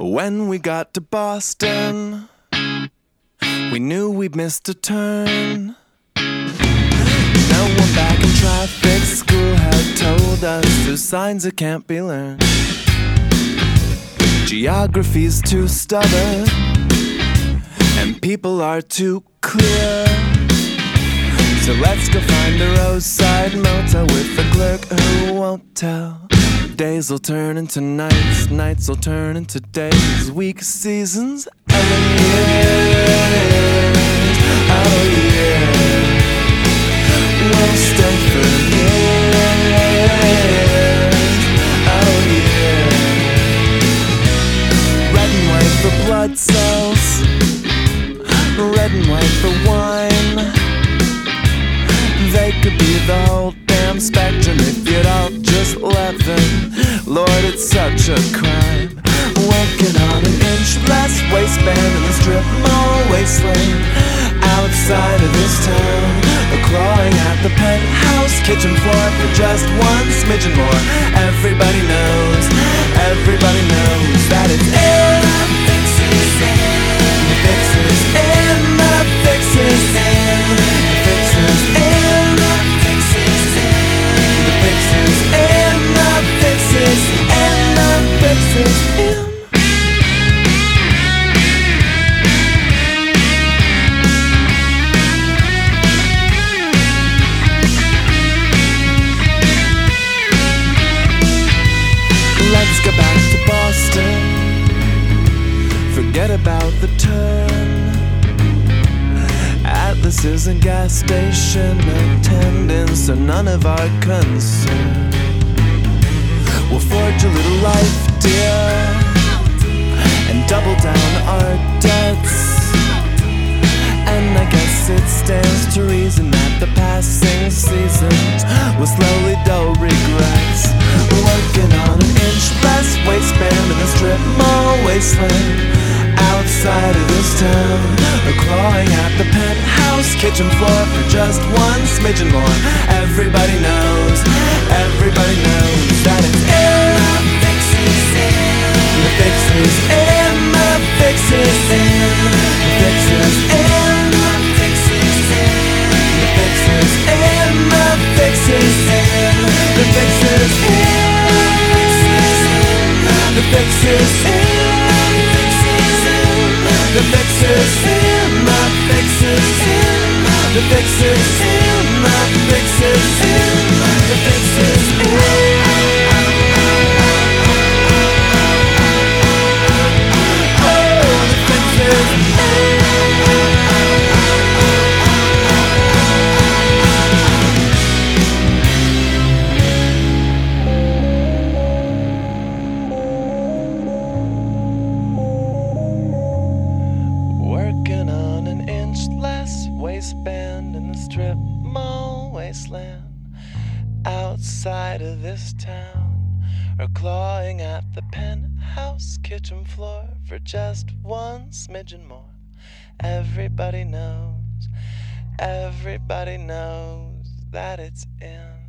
When we got to Boston, we knew we'd missed a turn. Now we're back in traffic. School had told us there's signs that can't be learned. Geography's too stubborn, and people are too clear. So let's go find a roadside motel with a clerk who won't tell. Days will turn into nights, nights will turn into days, weeks, seasons, and then years. Oh yeah, we'll stay for years. Oh yeah. Red and white for blood cells, red and white for wine. They could be the whole damn spectrum if you'd all just let them. Lord, it's such a crime. Working on an inch less waistband in the strip mall wasteland outside of this town. Clawing at the penthouse kitchen floor for just one smidgen more. Everybody knows that it's in. The fix is in. The fix is in. The fix is in. The fix is in. The fix is in. The fix is in. The fix is in. Let's go back to Boston. Forget about the turn. Atlas is a gas station attendant, so none of our concern. We'll forge a little life, dear, and double down our debts. And I guess it stands to reason that the passing seasons will slowly dull regrets. Working on an inch less waistband in the strip mall wasteland outside of this town. Clawing at the penthouse kitchen floor for just one smidgen more. Everybody knows that it's in. The fix is in. The fix is in. The fix is in. The fix is in. The fix is in. The fix is in. The fix is in. The fix is in. The fix is in. The fix is in. The fix is in. The fix is in. The fix is in. The fix is in. Working on an inch less waistband in the strip mall wasteland outside of this town, or clawing at the penthouse kitchen floor for just one smidgen more. Everybody knows that it's in.